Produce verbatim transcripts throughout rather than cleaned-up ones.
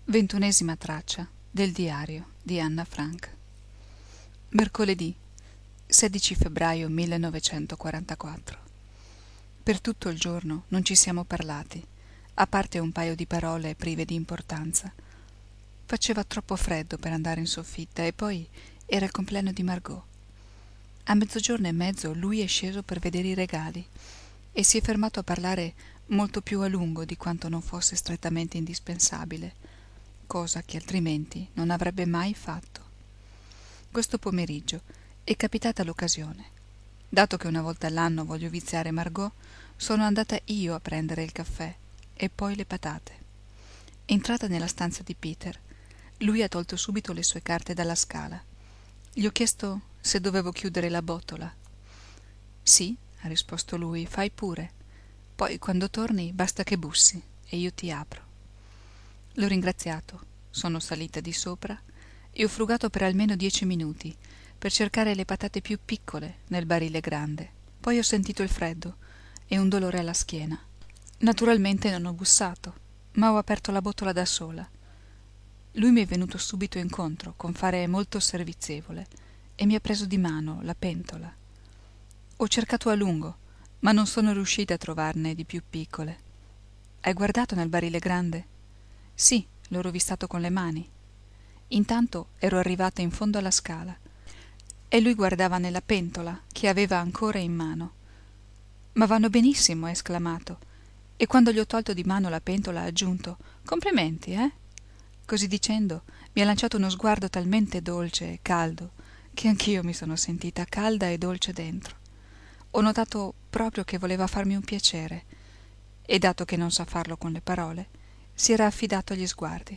Ventunesima traccia del diario di Anna Frank. Mercoledì sedici febbraio millenovecentoquarantaquattro. Per tutto il giorno non ci siamo parlati, a parte un paio di parole prive di importanza. Faceva troppo freddo per andare in soffitta e poi era il compleanno di Margot. A mezzogiorno e mezzo lui è sceso per vedere i regali e si è fermato a parlare molto più a lungo di quanto non fosse strettamente indispensabile, cosa che altrimenti non avrebbe mai fatto. Questo pomeriggio è capitata l'occasione. Dato che una volta all'anno voglio viziare Margot, sono andata io a prendere il caffè e poi le patate. Entrata nella stanza di Peter, lui ha tolto subito le sue carte dalla scala. Gli ho chiesto se dovevo chiudere la botola. «Sì», ha risposto lui, «fai pure. Poi quando torni basta che bussi e io ti apro». L'ho ringraziato, sono salita di sopra e ho frugato per almeno dieci minuti per cercare le patate più piccole nel barile grande. Poi ho sentito il freddo e un dolore alla schiena. Naturalmente non ho bussato, ma ho aperto la botola da sola. Lui mi è venuto subito incontro con fare molto servizievole e mi ha preso di mano la pentola. Ho cercato a lungo, ma non sono riuscita a trovarne di più piccole. «Hai guardato nel barile grande?» «Sì, l'ho rovistato con le mani». Intanto ero arrivata in fondo alla scala e lui guardava nella pentola che aveva ancora in mano. «Ma vanno benissimo», ha esclamato, e quando gli ho tolto di mano la pentola ha aggiunto «Complimenti, eh?» Così dicendo mi ha lanciato uno sguardo talmente dolce e caldo che anch'io mi sono sentita calda e dolce dentro. Ho notato proprio che voleva farmi un piacere e, dato che non sa farlo con le parole, si era affidato agli sguardi.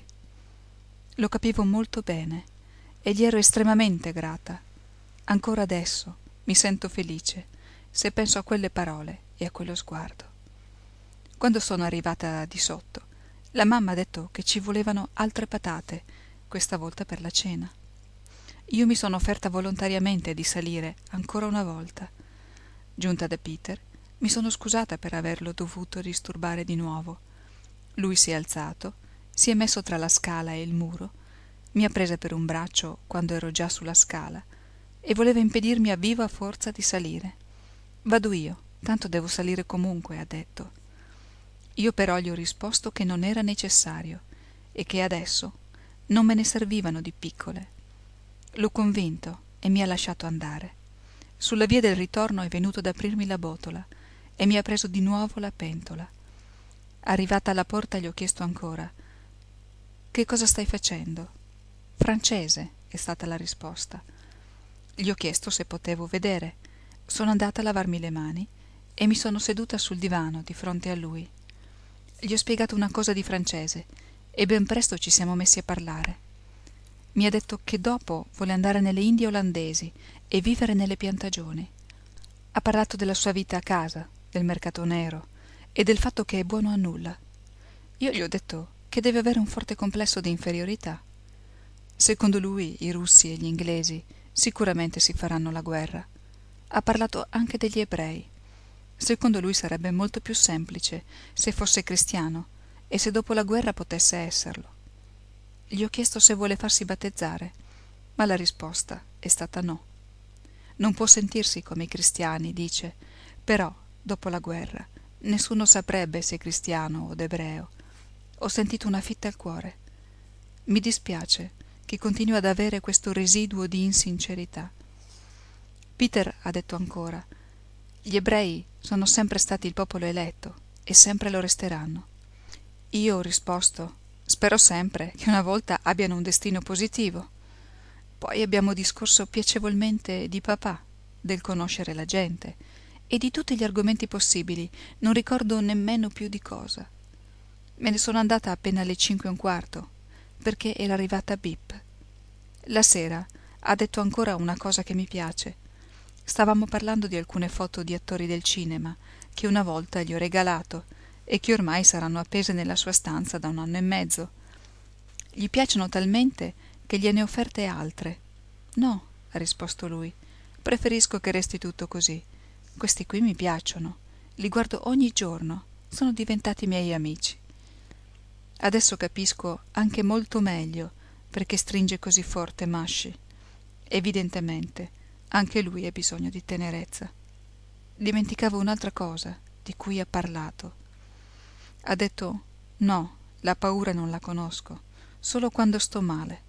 Lo capivo molto bene e gli ero estremamente grata. Ancora adesso mi sento felice se penso a quelle parole e a quello sguardo. Quando sono arrivata di sotto, la mamma ha detto che ci volevano altre patate, questa volta per la cena. Io mi sono offerta volontariamente di salire ancora una volta. Giunta da Peter, mi sono scusata per averlo dovuto disturbare di nuovo. Lui si è alzato, si è messo tra la scala e il muro, mi ha presa per un braccio quando ero già sulla scala e voleva impedirmi a viva forza di salire. «Vado io, tanto devo salire comunque», ha detto. Io però gli ho risposto che non era necessario e che adesso non me ne servivano di piccole. L'ho convinto e mi ha lasciato andare. Sulla via del ritorno è venuto ad aprirmi la botola e mi ha preso di nuovo la pentola. Arrivata alla porta gli ho chiesto ancora «Che cosa stai facendo?» «Francese», è stata la risposta. Gli ho chiesto se potevo vedere. Sono andata a lavarmi le mani e mi sono seduta sul divano di fronte a lui. Gli ho spiegato una cosa di francese e ben presto ci siamo messi a parlare. Mi ha detto che dopo vuole andare nelle Indie olandesi e vivere nelle piantagioni. Ha parlato della sua vita a casa, del mercato nero e del fatto che è buono a nulla. Io gli ho detto che deve avere un forte complesso di inferiorità. Secondo lui i russi e gli inglesi sicuramente si faranno la guerra. Ha parlato anche degli ebrei. Secondo lui sarebbe molto più semplice se fosse cristiano e se dopo la guerra potesse esserlo. Gli ho chiesto se vuole farsi battezzare, ma la risposta è stata no. Non può sentirsi come i cristiani, dice, però dopo la guerra nessuno saprebbe se è cristiano o ebreo. Ho sentito una fitta al cuore. Mi dispiace che continui ad avere questo residuo di insincerità. Peter ha detto ancora: «Gli ebrei sono sempre stati il popolo eletto e sempre lo resteranno». Io ho risposto: «Spero sempre che una volta abbiano un destino positivo». Poi abbiamo discorso piacevolmente di papà, del conoscere la gente e di tutti gli argomenti possibili, non ricordo nemmeno più di cosa. Me ne sono andata appena alle cinque e un quarto, perché era arrivata Bip. La sera ha detto ancora una cosa che mi piace. Stavamo parlando di alcune foto di attori del cinema che una volta gli ho regalato e che ormai saranno appese nella sua stanza da un anno e mezzo. Gli piacciono talmente che gliene ho offerte altre. «No», ha risposto lui, «preferisco che resti tutto così. Questi qui mi piacciono, li guardo ogni giorno, sono diventati miei amici». Adesso capisco anche molto meglio perché stringe così forte Masci. Evidentemente anche lui ha bisogno di tenerezza. Dimenticavo un'altra cosa di cui ha parlato. Ha detto: no, la paura non la conosco, solo quando sto male.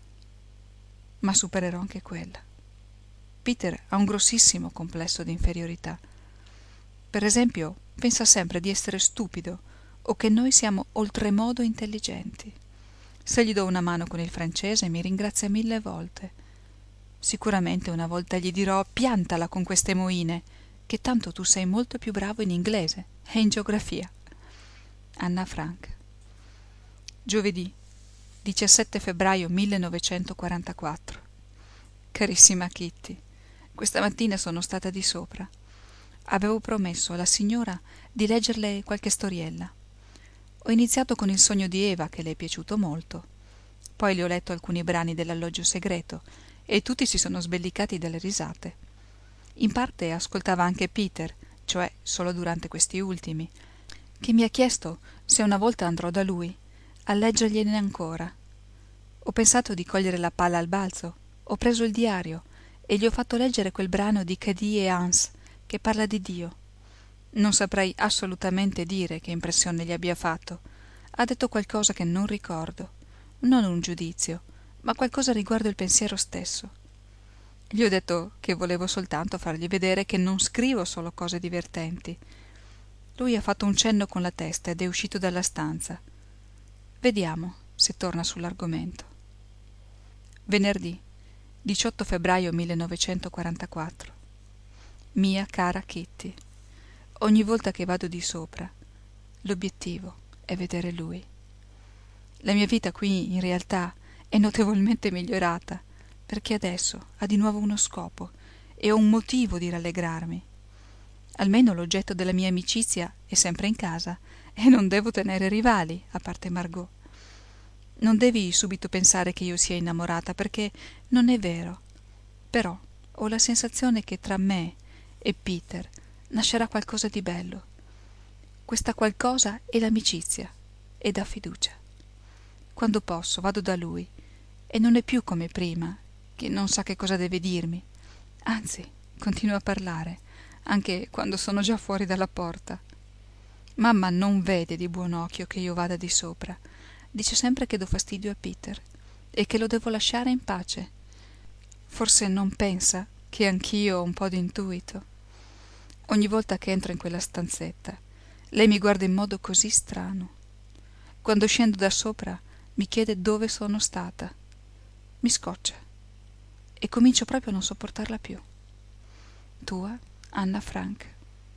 Ma supererò anche quella. Peter ha un grossissimo complesso di inferiorità. Per esempio, pensa sempre di essere stupido o che noi siamo oltremodo intelligenti. Se gli do una mano con il francese mi ringrazia mille volte. Sicuramente una volta gli dirò: piantala con queste moine, che tanto tu sei molto più bravo in inglese e in geografia. Anna Frank. Giovedì diciassette febbraio millenovecentoquarantaquattro. Carissima Kitty, questa mattina sono stata di sopra. Avevo promesso alla signora di leggerle qualche storiella. Ho iniziato con Il sogno di Eva, che le è piaciuto molto. Poi le ho letto alcuni brani dell'Alloggio segreto e tutti si sono sbellicati dalle risate. In parte ascoltava anche Peter, cioè solo durante questi ultimi, che mi ha chiesto se una volta andrò da lui a leggergliene ancora. Ho pensato di cogliere la palla al balzo, ho preso il diario e gli ho fatto leggere quel brano di Cady e Hans che parla di Dio. Non saprei assolutamente dire che impressione gli abbia fatto. Ha detto qualcosa che non ricordo, non un giudizio, ma qualcosa riguardo il pensiero stesso. Gli ho detto che volevo soltanto fargli vedere che non scrivo solo cose divertenti. Lui ha fatto un cenno con la testa ed è uscito dalla stanza. Vediamo se torna sull'argomento. Venerdì diciotto febbraio millenovecentoquarantaquattro. Mia cara Kitty, ogni volta che vado di sopra, l'obiettivo è vedere lui. La mia vita qui in realtà è notevolmente migliorata, perché adesso ha di nuovo uno scopo e ho un motivo di rallegrarmi. Almeno l'oggetto della mia amicizia è sempre in casa e non devo tenere rivali, a parte Margot. Non devi subito pensare che io sia innamorata, perché non è vero. Però ho la sensazione che tra me e Peter nascerà qualcosa di bello. Questa qualcosa è l'amicizia e dà fiducia. Quando posso vado da lui e non è più come prima, che non sa che cosa deve dirmi. Anzi, continua a parlare, anche quando sono già fuori dalla porta. Mamma non vede di buon occhio che io vada di sopra. Dice sempre che do fastidio a Peter e che lo devo lasciare in pace. Forse non pensa che anch'io ho un po' d'intuito. Ogni volta che entro in quella stanzetta, lei mi guarda in modo così strano. Quando scendo da sopra mi chiede dove sono stata. Mi scoccia e comincio proprio a non sopportarla più. Tua Anna Frank.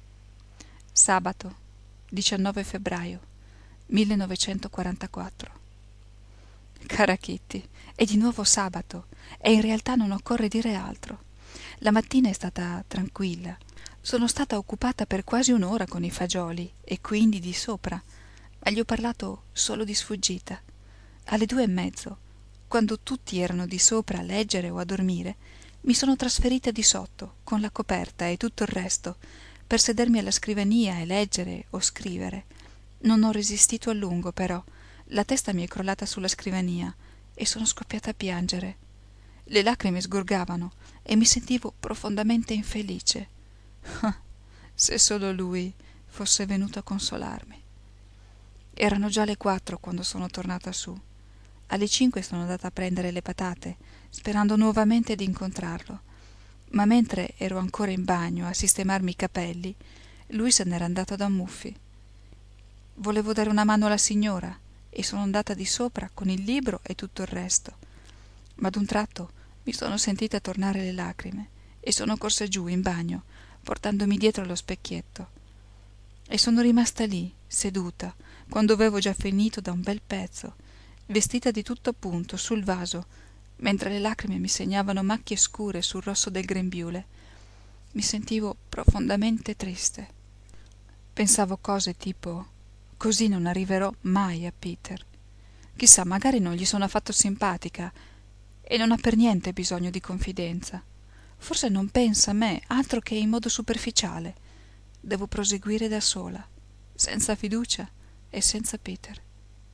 Sabato diciannove febbraio millenovecentoquarantaquattro. Cara Kitty, è di nuovo sabato e in realtà non occorre dire altro. La mattina è stata tranquilla. Sono stata occupata per quasi un'ora con i fagioli e quindi di sopra, ma gli ho parlato solo di sfuggita. Alle due e mezzo, quando tutti erano di sopra a leggere o a dormire, mi sono trasferita di sotto, con la coperta e tutto il resto, per sedermi alla scrivania e leggere o scrivere. Non ho resistito a lungo, però. La testa mi è crollata sulla scrivania e sono scoppiata a piangere. Le lacrime sgorgavano e mi sentivo profondamente infelice. Ah, se solo lui fosse venuto a consolarmi. Erano già le quattro quando sono tornata su. Alle cinque sono andata a prendere le patate, sperando nuovamente di incontrarlo. Ma mentre ero ancora in bagno a sistemarmi i capelli, lui se n'era andato da Muffi. Volevo dare una mano alla signora e sono andata di sopra con il libro e tutto il resto. Ma d'un tratto mi sono sentita tornare le lacrime e sono corsa giù in bagno, portandomi dietro lo specchietto. E sono rimasta lì, seduta, quando avevo già finito da un bel pezzo, vestita di tutto a punto, sul vaso, mentre le lacrime mi segnavano macchie scure sul rosso del grembiule. Mi sentivo profondamente triste. Pensavo cose tipo: così non arriverò mai a Peter. Chissà, magari non gli sono affatto simpatica e non ha per niente bisogno di confidenza. Forse non pensa a me altro che in modo superficiale. Devo proseguire da sola, senza fiducia e senza Peter.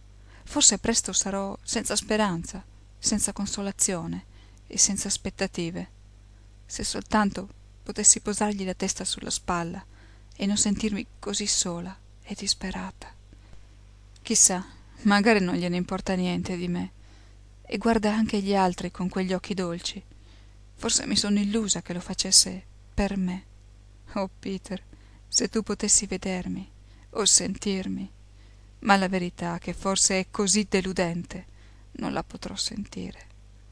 Forse presto sarò senza speranza, senza consolazione e senza aspettative. Se soltanto potessi posargli la testa sulla spalla e non sentirmi così sola e disperata. Chissà, magari non gliene importa niente di me e guarda anche gli altri con quegli occhi dolci. Forse mi sono illusa che lo facesse per me. Oh Peter, se tu potessi vedermi o sentirmi, ma la verità, che forse è così deludente, non la potrò sentire.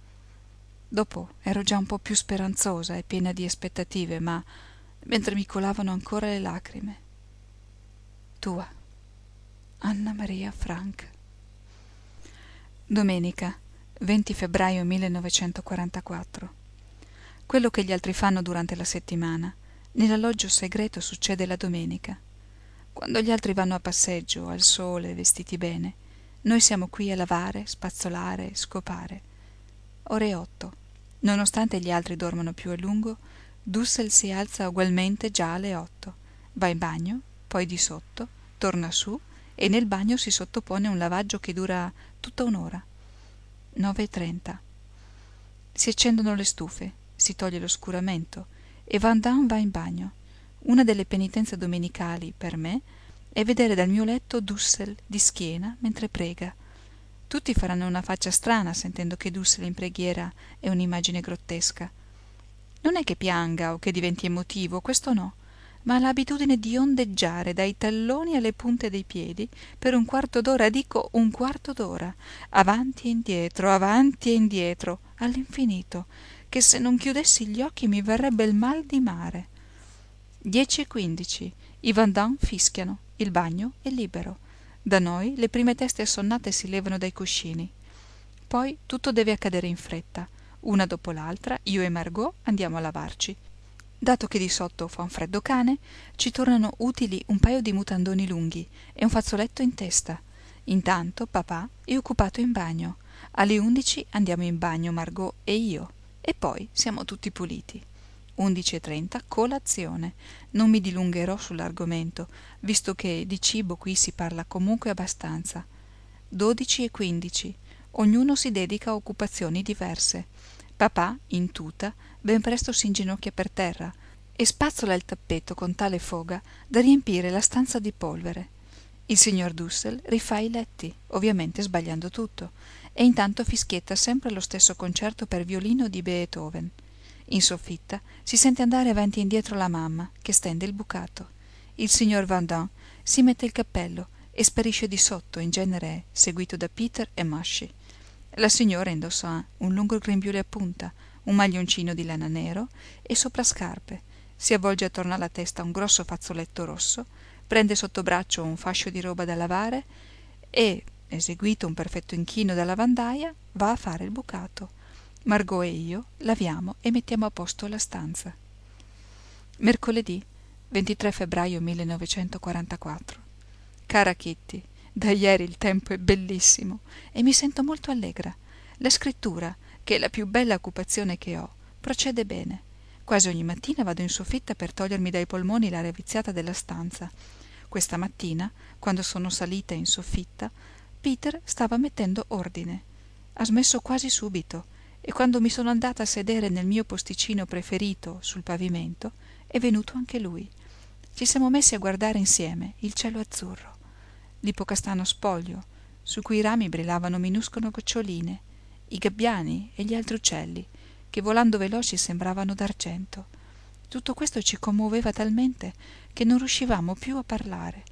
Dopo ero già un po' più speranzosa e piena di aspettative, ma mentre mi colavano ancora le lacrime. Tua, Anna Maria Frank. Domenica, venti febbraio millenovecentoquarantaquattro. Quello che gli altri fanno durante la settimana, nell'alloggio segreto succede la domenica. Quando gli altri vanno a passeggio, al sole, vestiti bene, noi siamo qui a lavare, spazzolare, scopare. Ore otto. Nonostante gli altri dormano più a lungo, Dussel si alza ugualmente già alle otto. Va in bagno, poi di sotto, torna su e nel bagno si sottopone a un lavaggio che dura tutta un'ora. nove e trenta. Si accendono le stufe, si toglie l'oscuramento e Van Damme va in bagno. Una delle penitenze domenicali, per me, è vedere dal mio letto Dussel di schiena mentre prega. Tutti faranno una faccia strana sentendo che Dussel in preghiera è un'immagine grottesca. Non è che pianga o che diventi emotivo, questo no, ma ha l'abitudine di ondeggiare dai talloni alle punte dei piedi per un quarto d'ora, dico un quarto d'ora, avanti e indietro, avanti e indietro, all'infinito, che se non chiudessi gli occhi mi verrebbe il mal di mare. Dieci e quindici. I Van Damme fischiano. Il bagno è libero. Da noi le prime teste assonnate si levano dai cuscini. Poi tutto deve accadere in fretta. Una dopo l'altra, io e Margot andiamo a lavarci. Dato che di sotto fa un freddo cane, ci tornano utili un paio di mutandoni lunghi e un fazzoletto in testa. Intanto papà è occupato in bagno. Alle undici andiamo in bagno Margot e io. E poi siamo tutti puliti. undici e trenta colazione. Non mi dilungherò sull'argomento, visto che di cibo qui si parla comunque abbastanza. dodici e quindici. Ognuno si dedica a occupazioni diverse. Papà, in tuta, ben presto si inginocchia per terra e spazzola il tappeto con tale foga da riempire la stanza di polvere. Il signor Dussel rifà i letti, ovviamente sbagliando tutto, e intanto fischietta sempre lo stesso concerto per violino di Beethoven. In soffitta si sente andare avanti e indietro la mamma, che stende il bucato. Il signor Van Damme si mette il cappello e sparisce di sotto, in genere seguito da Peter e Masci. La signora indossa un lungo grembiule a punta, un maglioncino di lana nero e soprascarpe, si avvolge attorno alla testa un grosso fazzoletto rosso, prende sotto braccio un fascio di roba da lavare e, eseguito un perfetto inchino da lavandaia, va a fare il bucato. Margot e io laviamo e mettiamo a posto la stanza. Mercoledì, ventitré febbraio millenovecentoquarantaquattro. Cara Kitty, da ieri il tempo è bellissimo e mi sento molto allegra. La scrittura, che è la più bella occupazione che ho, procede bene. Quasi ogni mattina vado in soffitta per togliermi dai polmoni l'aria viziata della stanza. Questa mattina, quando sono salita in soffitta, Peter stava mettendo ordine. Ha smesso quasi subito e quando mi sono andata a sedere nel mio posticino preferito sul pavimento è venuto anche lui. Ci siamo messi a guardare insieme il cielo azzurro, l'ipocastano spoglio su cui i rami brillavano minuscole goccioline, i gabbiani e gli altri uccelli che volando veloci sembravano d'argento. Tutto questo ci commuoveva talmente che non riuscivamo più a parlare.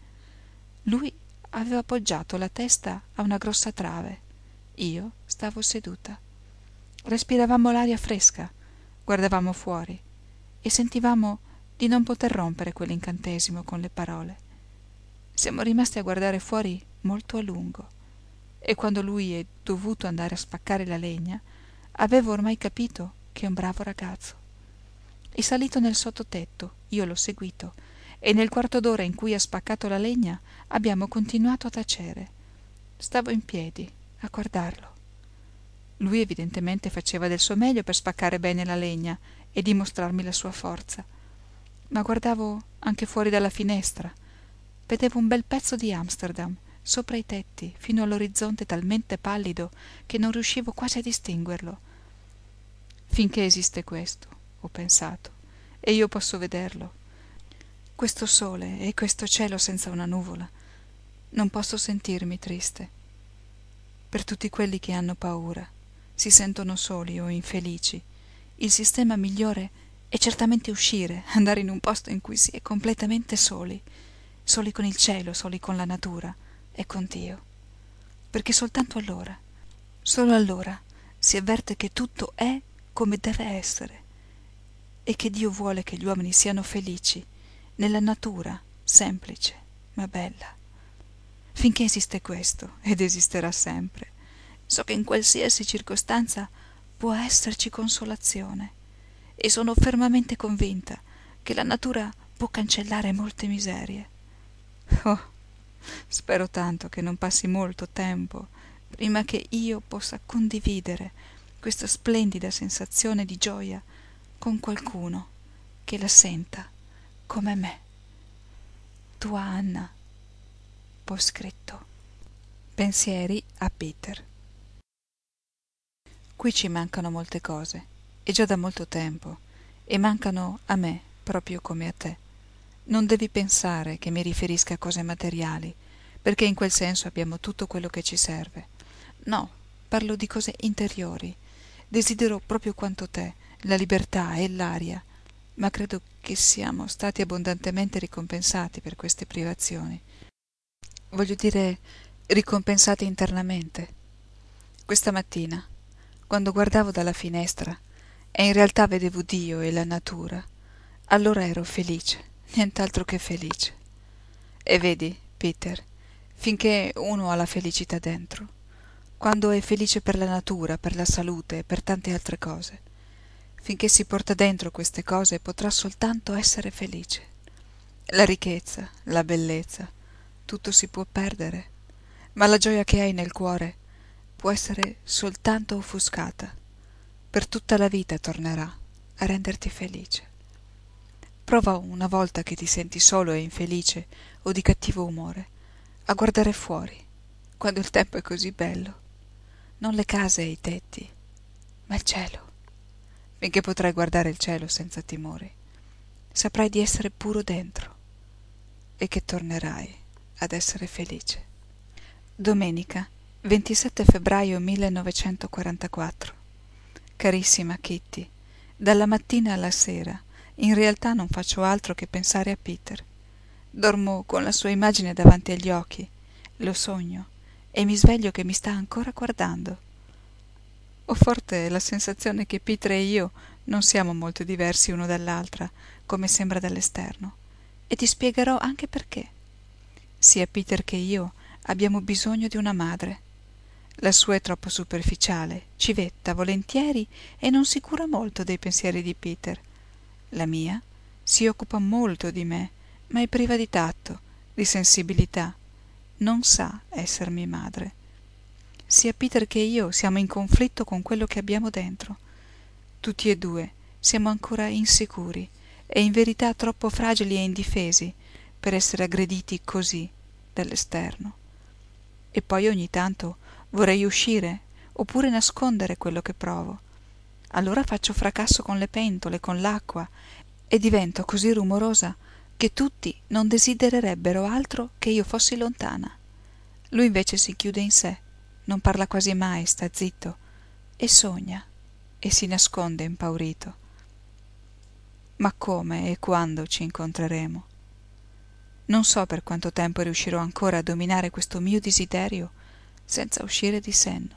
Lui aveva appoggiato la testa a una grossa trave, io stavo seduta. Respiravamo l'aria fresca, guardavamo fuori e sentivamo di non poter rompere quell'incantesimo con le parole. Siamo rimasti a guardare fuori molto a lungo e quando lui è dovuto andare a spaccare la legna avevo ormai capito che è un bravo ragazzo. È salito nel sottotetto, io l'ho seguito e nel quarto d'ora in cui ha spaccato la legna abbiamo continuato a tacere. Stavo in piedi a guardarlo. Lui evidentemente faceva del suo meglio per spaccare bene la legna e dimostrarmi la sua forza, ma guardavo anche fuori dalla finestra. Vedevo un bel pezzo di Amsterdam sopra i tetti, fino all'orizzonte talmente pallido che non riuscivo quasi a distinguerlo. Finché esiste questo, ho pensato, e io posso vederlo, questo sole e questo cielo senza una nuvola, non posso sentirmi triste. Per tutti quelli che hanno paura, si sentono soli o infelici, il sistema migliore è certamente uscire, andare in un posto in cui si è completamente soli, soli con il cielo, soli con la natura e con Dio. Perché soltanto allora, solo allora, si avverte che tutto è come deve essere e che Dio vuole che gli uomini siano felici nella natura semplice ma bella. Finché esiste questo, ed esisterà sempre, so che in qualsiasi circostanza può esserci consolazione e sono fermamente convinta che la natura può cancellare molte miserie. Oh, spero tanto che non passi molto tempo prima che io possa condividere questa splendida sensazione di gioia con qualcuno che la senta come me. Tua Anna. Poscritto. Pensieri a Peter. Qui ci mancano molte cose, e già da molto tempo, e mancano a me proprio come a te. Non devi pensare che mi riferisca a cose materiali, perché in quel senso abbiamo tutto quello che ci serve. No, parlo di cose interiori. Desidero proprio quanto te la libertà e l'aria, ma credo che siamo stati abbondantemente ricompensati per queste privazioni. Voglio dire, ricompensati internamente. Questa mattina, quando guardavo dalla finestra e in realtà vedevo Dio e la natura, allora ero felice, nient'altro che felice. E vedi, Peter, finché uno ha la felicità dentro, quando è felice per la natura, per la salute e per tante altre cose, finché si porta dentro queste cose potrà soltanto essere felice. La ricchezza, la bellezza, tutto si può perdere, ma la gioia che hai nel cuore può essere soltanto offuscata. Per tutta la vita tornerà a renderti felice. Prova una volta che ti senti solo e infelice o di cattivo umore a guardare fuori, quando il tempo è così bello. Non le case e i tetti, ma il cielo. Finché potrai guardare il cielo senza timori, saprai di essere puro dentro e che tornerai ad essere felice. Domenica, ventisette febbraio millenovecentoquarantaquattro. Carissima Kitty, dalla mattina alla sera in realtà non faccio altro che pensare a Peter. Dormo con la sua immagine davanti agli occhi, lo sogno e mi sveglio che mi sta ancora guardando. Ho forte la sensazione che Peter e io non siamo molto diversi uno dall'altra, come sembra dall'esterno, e ti spiegherò anche perché. Sia Peter che io abbiamo bisogno di una madre. La sua è troppo superficiale, civetta, volentieri e non si cura molto dei pensieri di Peter. La mia si occupa molto di me, ma è priva di tatto, di sensibilità. Non sa essermi madre. Sia Peter che io siamo in conflitto con quello che abbiamo dentro. Tutti e due siamo ancora insicuri e in verità troppo fragili e indifesi per essere aggrediti così dall'esterno. E poi ogni tanto vorrei uscire oppure nascondere quello che provo. Allora faccio fracasso con le pentole, con l'acqua e divento così rumorosa che tutti non desidererebbero altro che io fossi lontana. Lui invece si chiude in sé, non parla quasi mai, sta zitto e sogna e si nasconde impaurito. Ma come e quando ci incontreremo? Non so per quanto tempo riuscirò ancora a dominare questo mio desiderio senza uscire di senno.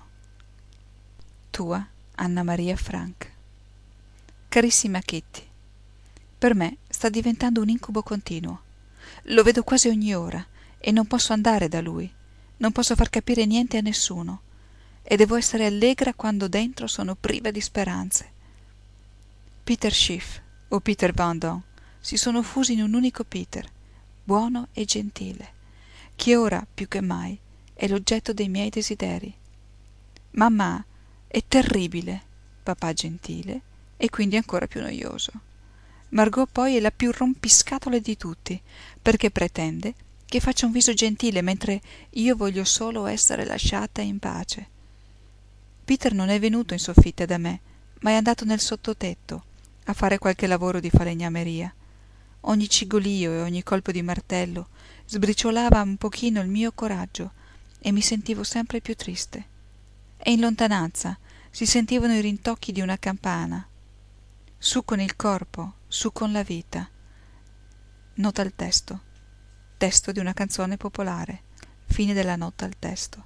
Tua Anna Maria Frank. Carissima Kitty, per me sta diventando un incubo continuo. Lo vedo quasi ogni ora e non posso andare da lui, non posso far capire niente a nessuno e devo essere allegra quando dentro sono priva di speranze. Peter Schiff o Peter Van Dorn si sono fusi in un unico Peter, buono e gentile, che ora più che mai è l'oggetto dei miei desideri. Mamma è terribile, papà gentile e quindi ancora più noioso. Margot poi è la più rompiscatole di tutti, perché pretende che faccia un viso gentile mentre io voglio solo essere lasciata in pace. Peter non è venuto in soffitta da me, ma è andato nel sottotetto a fare qualche lavoro di falegnameria. Ogni cigolio e ogni colpo di martello sbriciolava un pochino il mio coraggio e mi sentivo sempre più triste. E in lontananza si sentivano i rintocchi di una campana. Su con il corpo, su con la vita. Nota al testo. Testo di una canzone popolare. Fine della nota al testo.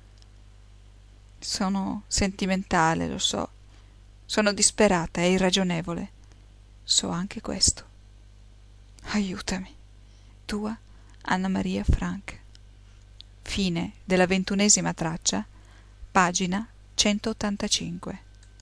Sono sentimentale, lo so. Sono disperata e irragionevole. So anche questo. Aiutami. Tua Anna Maria Frank. Fine della ventunesima traccia, pagina centottantacinque.